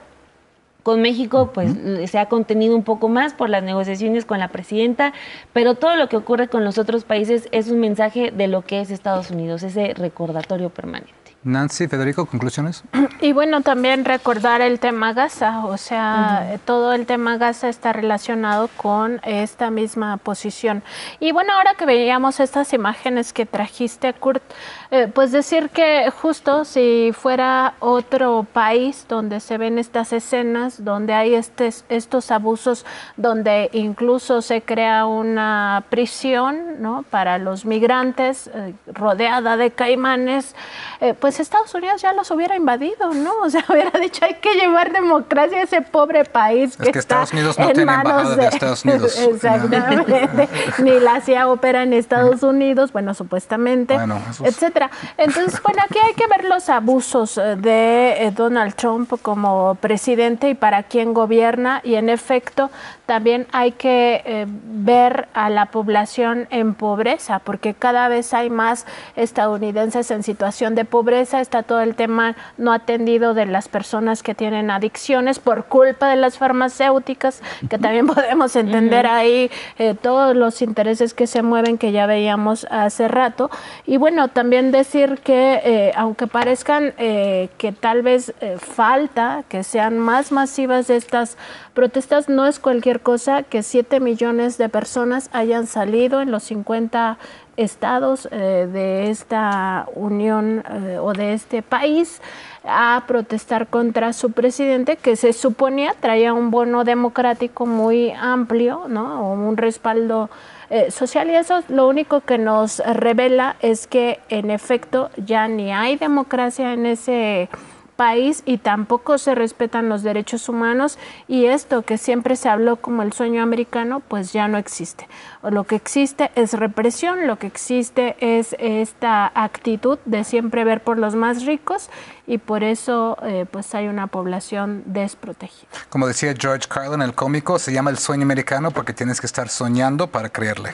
Con México, pues se ha contenido un poco más por las negociaciones con la presidenta, pero todo lo que ocurre con los otros países es un mensaje de lo que es Estados Unidos, ese recordatorio permanente. Nancy, Federico, ¿conclusiones? Y bueno, también recordar el tema Gaza, o sea, todo el tema Gaza está relacionado con esta misma posición. Y bueno, ahora que veíamos estas imágenes que trajiste, Kurt, pues decir que justo si fuera otro país donde se ven estas escenas, donde hay estos abusos, donde incluso se crea una prisión, ¿no?, para los migrantes, rodeada de caimanes, pues Estados Unidos ya los hubiera invadido, ¿no? O sea, hubiera dicho, hay que llevar democracia a ese pobre país que está Estados Unidos no tiene embajada de Estados Unidos. Exactamente. Ni la CIA opera en Estados Unidos, bueno, supuestamente, etcétera. Entonces, bueno, aquí hay que ver los abusos de Donald Trump como presidente y para quién gobierna, y en efecto también hay que ver a la población en pobreza, porque cada vez hay más estadounidenses en situación de pobreza. Está todo el tema no atendido de las personas que tienen adicciones por culpa de las farmacéuticas, que también podemos entender ahí todos los intereses que se mueven, que ya veíamos hace rato. Y bueno, también decir que aunque parezcan que tal vez falta que sean más masivas estas protestas, no es cualquier cosa que 7 millones de personas hayan salido en los 50 estados de esta unión o de este país a protestar contra su presidente, que se suponía traía un bono democrático muy amplio, ¿no? O un respaldo social, y eso lo único que nos revela es que en efecto ya ni hay democracia en ese país y tampoco se respetan los derechos humanos, y esto que siempre se habló como el sueño americano pues ya no existe. Lo que existe es represión, lo que existe es esta actitud de siempre ver por los más ricos, y por eso pues hay una población desprotegida. Como decía George Carlin, el cómico, se llama el sueño americano porque tienes que estar soñando para creerle.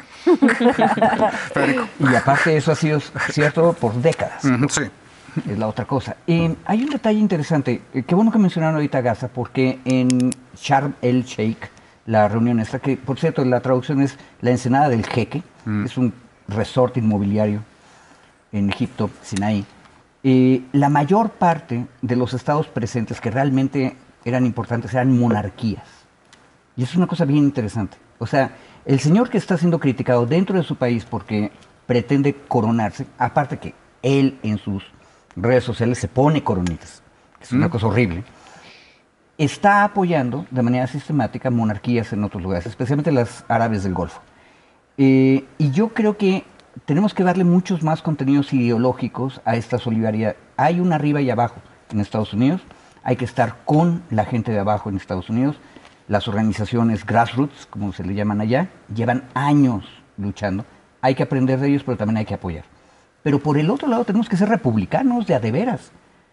Y aparte eso ha sido cierto por décadas. Sí. Es la otra cosa. Hay un detalle interesante. Qué bueno que mencionaron ahorita Gaza, porque en Sharm el Sheikh, la reunión esta, que por cierto la traducción es la Ensenada del Jeque, es un resort inmobiliario en Egipto, Sinaí. La mayor parte de los estados presentes que realmente eran importantes eran monarquías. Y es una cosa bien interesante. O sea, el señor que está siendo criticado dentro de su país porque pretende coronarse, aparte que él en sus redes sociales se pone coronitas, es una cosa horrible, está apoyando de manera sistemática monarquías en otros lugares, especialmente las árabes del Golfo. Y yo creo que tenemos que darle muchos más contenidos ideológicos a esta solidaridad. Hay un arriba y abajo en Estados Unidos, hay que estar con la gente de abajo en Estados Unidos. Las organizaciones grassroots, como se le llaman allá, llevan años luchando. Hay que aprender de ellos, pero también hay que apoyar. Pero por el otro lado tenemos que ser republicanos de a de veras.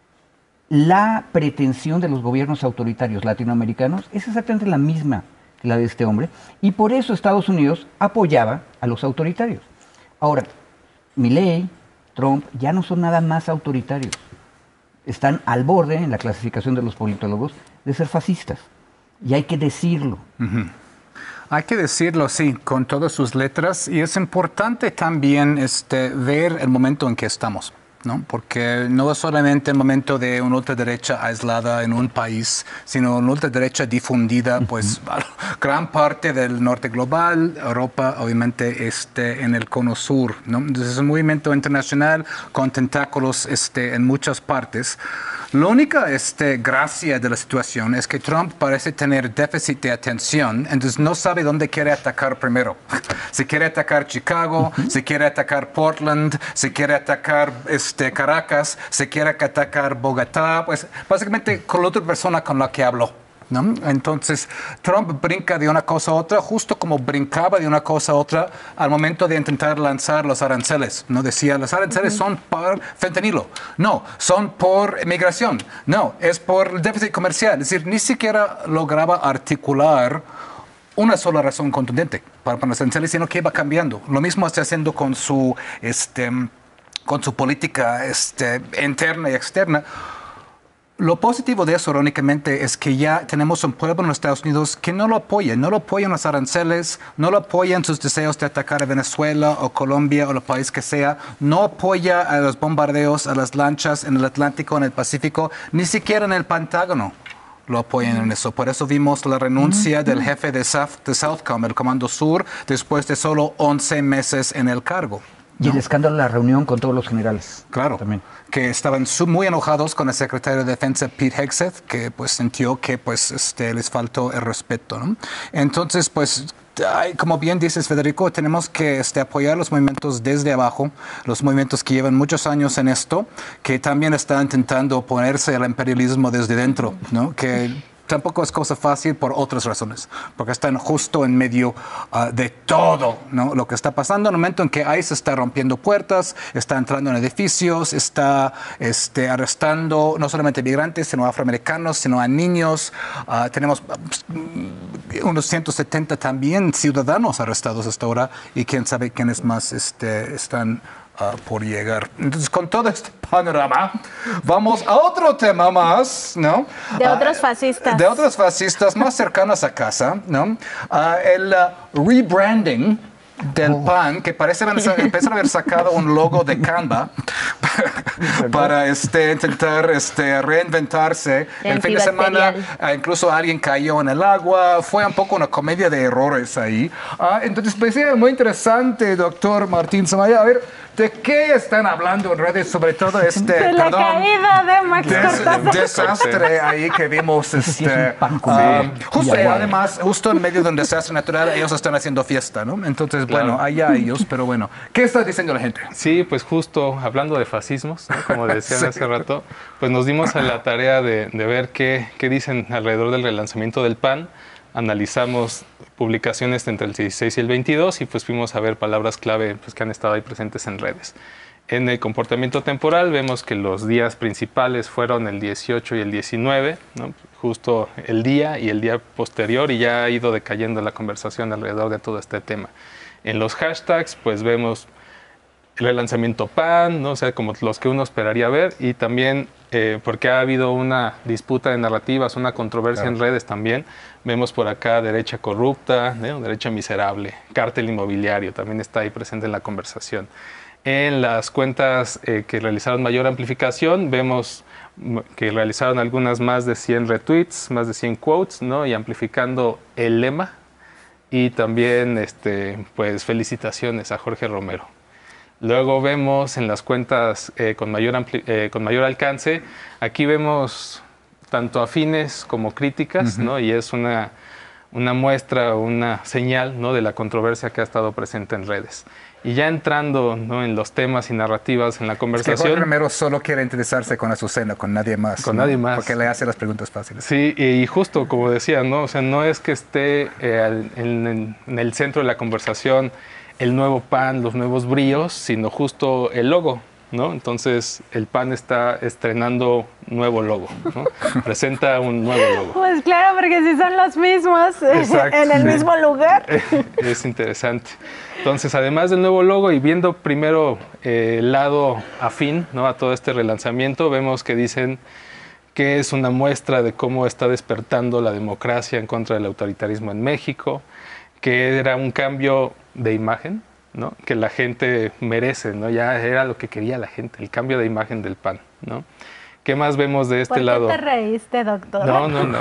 La pretensión de los gobiernos autoritarios latinoamericanos es exactamente la misma que la de este hombre, y por eso Estados Unidos apoyaba a los autoritarios. Ahora, Milei, Trump, ya no son nada más autoritarios. Están al borde, en la clasificación de los politólogos, de ser fascistas. Y hay que decirlo. Hay que decirlo, sí, con todas sus letras, y es importante también ver el momento en que estamos, ¿no? Porque no es solamente el momento de una ultraderecha aislada en un país, sino una ultraderecha difundida, pues, gran parte del norte global, Europa, obviamente, en el cono sur, ¿no? Entonces es un movimiento internacional con tentáculos en muchas partes. La única gracia de la situación es que Trump parece tener déficit de atención, entonces no sabe dónde quiere atacar primero. Si quiere atacar Chicago, si quiere atacar Portland, si quiere atacar Caracas, si quiere atacar Bogotá, pues básicamente con la otra persona con la que habló, ¿no? Entonces Trump brinca de una cosa a otra, justo como brincaba de una cosa a otra al momento de intentar lanzar los aranceles, ¿no? Decía, los aranceles son por fentanilo, no, son por migración, no, es por el déficit comercial. Es decir, ni siquiera lograba articular una sola razón contundente para los aranceles, sino que iba cambiando. Lo mismo está haciendo con su política interna y externa. Lo positivo de eso, irónicamente, es que ya tenemos un pueblo en los Estados Unidos que no lo apoya en los aranceles, no lo apoya en sus deseos de atacar a Venezuela o Colombia o el país que sea, no apoya a los bombardeos, a las lanchas en el Atlántico, en el Pacífico, ni siquiera en el Pentágono lo apoyan en eso. Por eso vimos la renuncia del jefe de Southcom, el Comando Sur, después de solo 11 meses en el cargo. Y el escándalo de la reunión con todos los generales. Claro, también. Que estaban muy enojados con el secretario de Defensa, Pete Hegseth, que pues sintió que pues les faltó el respeto, ¿no? Entonces, pues, como bien dices, Federico, tenemos que apoyar los movimientos desde abajo, los movimientos que llevan muchos años en esto, que también están intentando oponerse al imperialismo desde dentro, ¿no? Que tampoco es cosa fácil por otras razones, porque están justo en medio de todo, ¿no? Lo que está pasando en el momento en que ICE está rompiendo puertas, está entrando en edificios, está arrestando no solamente migrantes, sino afroamericanos, sino a niños. Tenemos unos 170 también ciudadanos arrestados hasta ahora, y quién sabe quiénes más están por llegar. Entonces, con todo este panorama, vamos a otro tema más, ¿no? De otros fascistas. De otros fascistas más cercanos a casa, ¿no? El rebranding del PAN, que parece haber sacado un logo de Canva para intentar reinventarse. El fin de semana incluso alguien cayó en el agua. Fue un poco una comedia de errores ahí. Entonces, pues sí, muy interesante, doctor Martín Somaya. A ver, ¿de qué están hablando en redes? Sobre todo de la caída de Max Cortázar. Desastre ahí que vimos. Justo en medio de un desastre natural, ellos están haciendo fiesta, ¿no? Entonces, bueno, allá ellos, pero bueno. ¿Qué está diciendo la gente? Sí, pues justo hablando de fascismos, ¿no? Como decían hace rato, pues nos dimos a la tarea de ver qué dicen alrededor del relanzamiento del PAN. Analizamos publicaciones entre el 16 y el 22 y pues fuimos a ver palabras clave pues, que han estado ahí presentes en redes. En el comportamiento temporal vemos que los días principales fueron el 18 y el 19, ¿no? Justo el día y el día posterior, y ya ha ido decayendo la conversación alrededor de todo este tema. En los hashtags pues vemos el relanzamiento PAN, ¿no? O sea, como los que uno esperaría ver, y también porque ha habido una disputa de narrativas, una controversia en redes también. Vemos por acá derecha corrupta, ¿no? Derecha miserable, cártel inmobiliario, también está ahí presente en la conversación. En las cuentas que realizaron mayor amplificación, vemos que realizaron algunas más de 100 retweets, más de 100 quotes, ¿no? Y amplificando el lema, y también pues felicitaciones a Jorge Romero. Luego vemos en las cuentas con mayor alcance, aquí vemos tanto afines como críticas, ¿no? Y es una muestra, una señal, ¿no? De la controversia que ha estado presente en redes. Y ya entrando, ¿no? En los temas y narrativas en la conversación. Es que Jorge Romero solo quiere interesarse con Azucena, con nadie más. Con nadie más. Porque le hace las preguntas fáciles. Sí, y justo como decía, ¿no? O sea, no es que esté en el centro de la conversación el nuevo PAN, los nuevos bríos, sino justo el logo, ¿no? Entonces, el PAN está estrenando nuevo logo, ¿no? Presenta un nuevo logo. Pues claro, porque si son los mismos en el mismo lugar. Es interesante. Entonces, además del nuevo logo y viendo primero el lado afín, ¿no? A todo este relanzamiento, vemos que dicen que es una muestra de cómo está despertando la democracia en contra del autoritarismo en México, que era un cambio de imagen, ¿no? Que la gente merece, ¿no? Ya era lo que quería la gente, el cambio de imagen del PAN, ¿no? ¿Qué más vemos de este lado? ¿Por qué te reíste, doctor? No.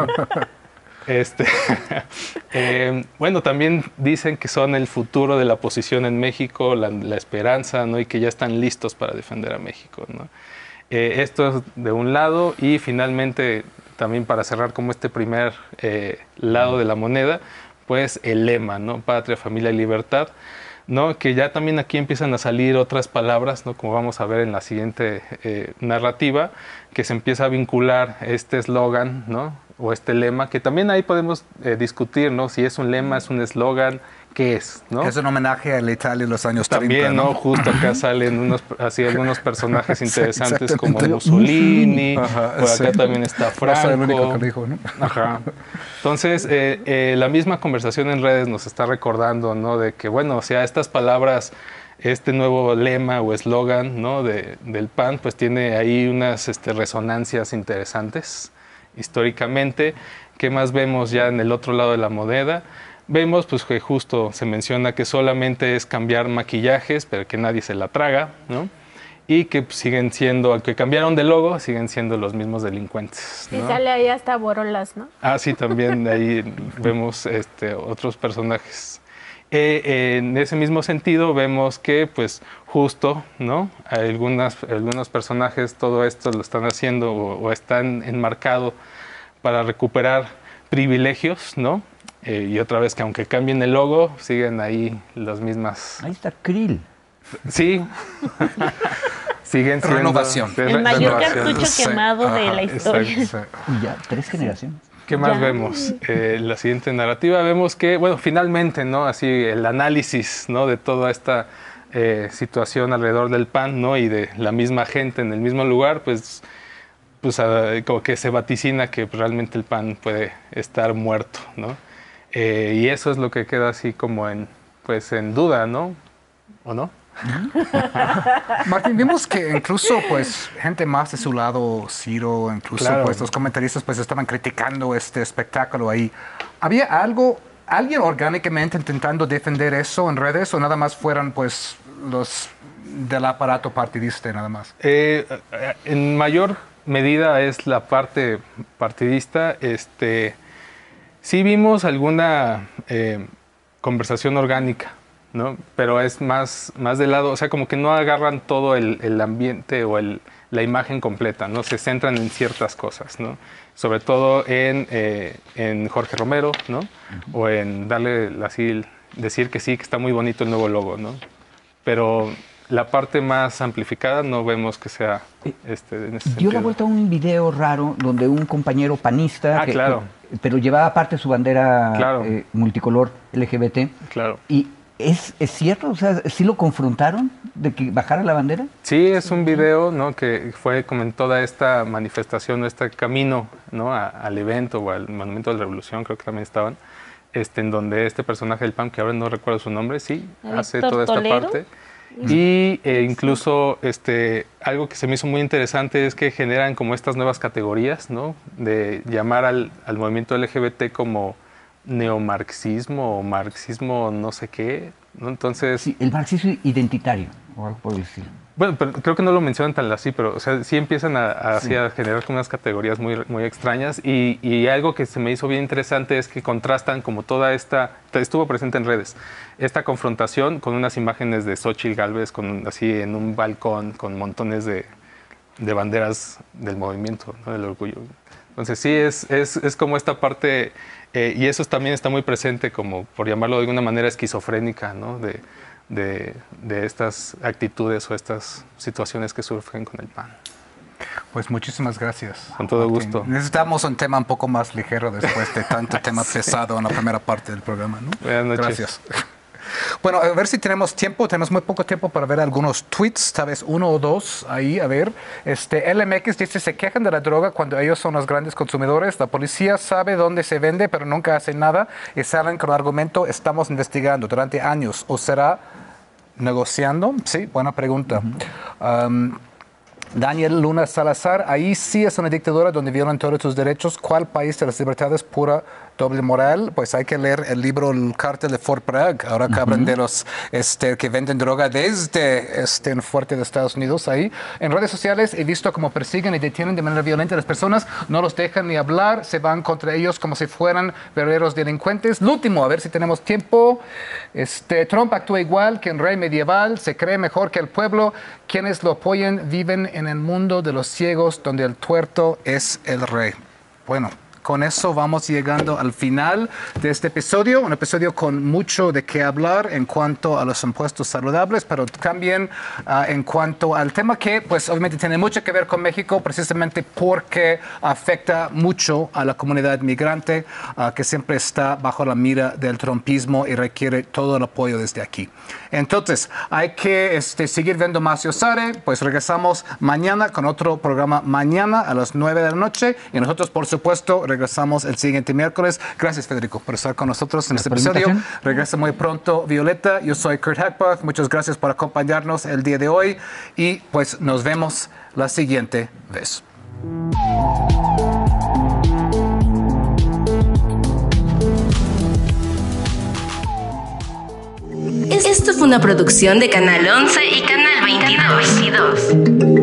Bueno, también dicen que son el futuro de la oposición en México, la esperanza, ¿no? Y que ya están listos para defender a México, ¿no? Esto es de un lado, y finalmente, también para cerrar como este primer lado de la moneda, pues el lema, ¿no? Patria, familia y libertad, ¿no? Que ya también aquí empiezan a salir otras palabras, ¿no? Como vamos a ver en la siguiente narrativa, que se empieza a vincular este eslogan, ¿no? O este lema, que también ahí podemos discutir, ¿no? Si es un lema, es un eslogan, ¿qué es? ¿No? Es un homenaje a la Italia de los años 30. También, ¿no? Justo acá salen algunos personajes interesantes como Mussolini, Ajá, por acá también está Franco. El único que dijo, ¿no? Ajá. Entonces, la misma conversación en redes nos está recordando, ¿no? De que, bueno, o sea, estas palabras, este nuevo lema o eslogan, ¿no? Del PAN, pues tiene ahí unas resonancias interesantes históricamente. ¿Qué más vemos ya en el otro lado de la moneda? Vemos pues que justo se menciona que solamente es cambiar maquillajes, pero que nadie se la traga, ¿no? Y que pues, siguen siendo, aunque cambiaron de logo, siguen siendo los mismos delincuentes, ¿no? Y sale ahí hasta Borolas, ¿no? Ah, sí, también ahí vemos otros personajes. En ese mismo sentido vemos que pues justo, ¿no? Algunos personajes todo esto lo están haciendo o están enmarcados para recuperar privilegios, ¿no? Y otra vez que aunque cambien el logo, siguen ahí las mismas. Ahí está Krill. Sí. Siguen siendo renovación. El mayor cartucho quemado de la historia. Exacto. Y ya 3 generaciones. ¿Qué más vemos? La siguiente narrativa vemos que, bueno, finalmente, ¿no? Así el análisis, ¿no? De toda esta situación alrededor del PAN, ¿no? Y de la misma gente en el mismo lugar, pues como que se vaticina que realmente el PAN puede estar muerto, ¿no? Y eso es lo que queda así como en duda, ¿no? ¿O no? Martín, vimos que incluso pues gente más de su lado, Ciro, incluso claro, pues los comentaristas pues estaban criticando este espectáculo ahí. ¿Había alguien orgánicamente intentando defender eso en redes o nada más fueron pues los del aparato partidista nada más? En mayor medida es la parte partidista. Sí vimos alguna conversación orgánica, ¿no? Pero es más de lado, o sea, como que no agarran todo el ambiente o la imagen completa, ¿no? Se centran en ciertas cosas, ¿no? Sobre todo en Jorge Romero, ¿no? O en darle así, decir que sí, que está muy bonito el nuevo logo, ¿no? Pero la parte más amplificada no vemos que sea en ese sentido. Dio la vuelta a un video raro donde un compañero panista, claro. Pero llevaba aparte su bandera claro. Multicolor LGBT. Claro. Y ¿es cierto? O sea, ¿sí lo confrontaron de que bajara la bandera? Sí, es un video, ¿no? Que fue como en toda esta manifestación, este camino, ¿no? Al evento o al Monumento de la Revolución, creo que también estaban, en donde este personaje del PAN, que ahora no recuerdo su nombre, sí, hace toda esta parte. Y incluso algo que se me hizo muy interesante es que generan como estas nuevas categorías, ¿no? De llamar al movimiento LGBT como neomarxismo o marxismo no sé qué, ¿no? Entonces... Sí, el marxismo identitario, o algo por el estilo. Bueno, pero creo que no lo mencionan tan así, pero o sea, sí empiezan a generar como unas categorías muy extrañas y algo que se me hizo bien interesante es que contrastan como toda estuvo presente en redes, esta confrontación con unas imágenes de Xóchitl Gálvez así en un balcón con montones de banderas del movimiento, ¿no? Del orgullo. Entonces sí, es como esta parte, y eso también está muy presente como, por llamarlo de alguna manera, esquizofrénica, ¿no? De estas actitudes o estas situaciones que surgen con el PAN. Pues muchísimas gracias. Con todo gusto. Necesitamos un tema un poco más ligero después de tanto tema pesado en la primera parte del programa, ¿no? Buenas noches. Gracias. Bueno, a ver si tenemos tiempo. Tenemos muy poco tiempo para ver algunos tweets, tal vez uno o dos ahí. A ver, LMX dice, se quejan de la droga cuando ellos son los grandes consumidores. La policía sabe dónde se vende, pero nunca hace nada. Y salen con el argumento, estamos investigando durante años. ¿O será negociando? Sí, buena pregunta. Daniel Luna Salazar, ahí sí es una dictadura donde violan todos tus derechos. ¿Cuál país de las libertades pura doble moral? Pues hay que leer el libro El Cártel de Fort Bragg. Ahora que hablan de los que venden droga desde el fuerte de Estados Unidos. Ahí en redes sociales he visto cómo persiguen y detienen de manera violenta a las personas. No los dejan ni hablar. Se van contra ellos como si fueran verdaderos delincuentes. Lo último, a ver si tenemos tiempo. Trump actúa igual que un rey medieval. Se cree mejor que el pueblo. Quienes lo apoyan viven en el mundo de los ciegos donde el tuerto es el rey. Bueno, con eso vamos llegando al final de este episodio, un episodio con mucho de qué hablar en cuanto a los impuestos saludables, pero también en cuanto al tema que pues obviamente tiene mucho que ver con México, precisamente porque afecta mucho a la comunidad migrante que siempre está bajo la mira del trumpismo y requiere todo el apoyo desde aquí. Entonces, hay que seguir viendo Macio Sare, pues regresamos mañana con otro programa mañana a las 9 de la noche y nosotros, por supuesto, regresamos el siguiente miércoles. Gracias, Federico, por estar con nosotros en este episodio. Regresa muy pronto Violeta. Yo soy Kurt Hackbach. Muchas gracias por acompañarnos el día de hoy y pues nos vemos la siguiente vez. Esto fue una producción de Canal 11 y Canal 22.